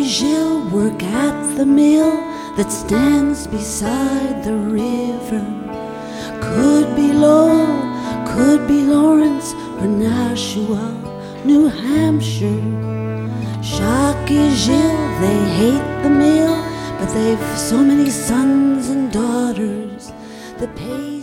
Gilles work at the mill that stands beside the river. Could be Lowell, could be Lawrence or Nashua, New Hampshire. Jacques and Gilles, they hate the mill, but they've so many sons and daughters that pay